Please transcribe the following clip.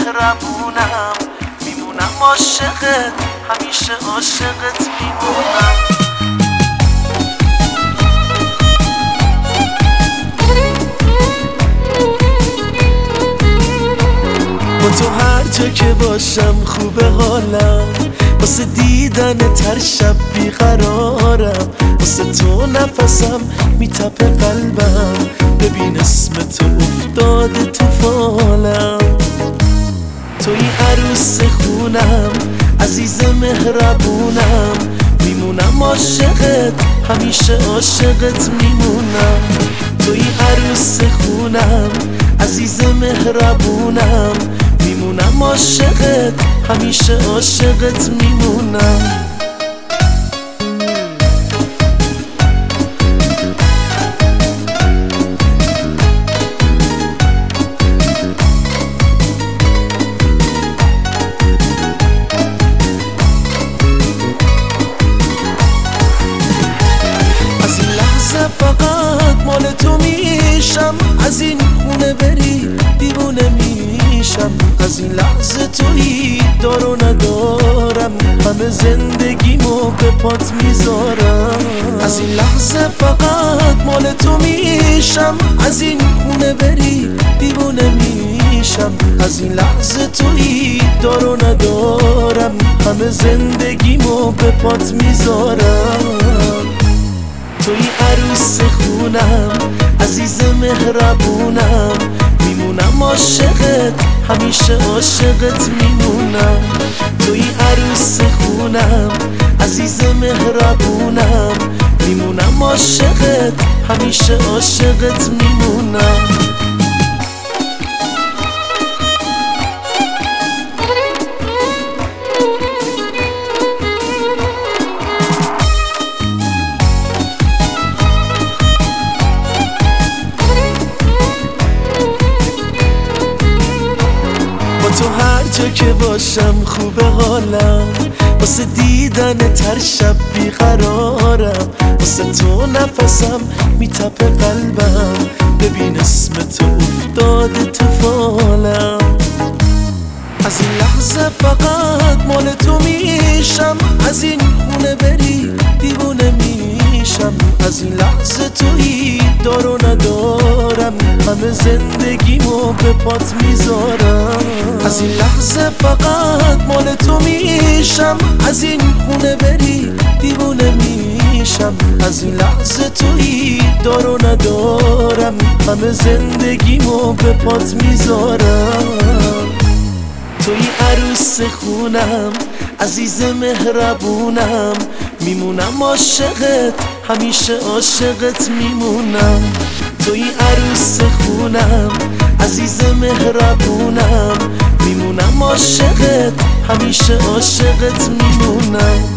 مهربونم، میمونم عاشقت، همیشه عاشقت میمونم. با تو هر جا که باشم خوبه حالم، واسه دیدن تر شب بیقرارم، واسه تو نفسم میتپه قلبم، ببین اسم تو افتاده تو فالم. توی عروس خونم، عزیز مهربونم، میمونم عاشقت، همیشه عاشقت میمونم. توی عروس خونم، عزیز مهربونم، میمونم عاشقت، همیشه عاشقت میمونم. از این لحظه فقط مال تو میشم، از این خونه بری دیوونه میشم. از این لحظه تویی دار و ندارم، همه زندگیمو به پات میذارم. از این لحظه فقط مال تو میشم، از این خونه بری دیوونه میشم. از این لحظه تویی دار و ندارم، همه زندگیمو به پات میذارم. توی عروس خونم، عزیز مهربونم، میمونم عاشقت، همیشه عاشقت میمونم. توی عروس خونم، عزیز مهربونم، میمونم عاشقت، همیشه عاشقت میمونم. تو هر جا که باشم خوبه حالم، واسه دیدن تر شب بیقرارم، واسه تو نفسم میتپه قلبم، ببین اسم تو افتاده تو فالم. از این لحظه فقط مال تو میشم، از این خونه بری دیوونه میشم. از این لحظه تویی دار و ندارم، همه زندگیمو به پات میذارم. از این لحظه فقط مال تو میشم، از این خونه بری دیوونه میشم. از این لحظه تویی دار و ندارم، همه زندگیمو به پات میذارم. توی عروس خونم، عزیز مهربونم، میمونم عاشقت، همیشه عاشقت میمونم. توی عروس خونم، عزیز مهربونم، میمونم عاشقت، همیشه عاشقت میمونم.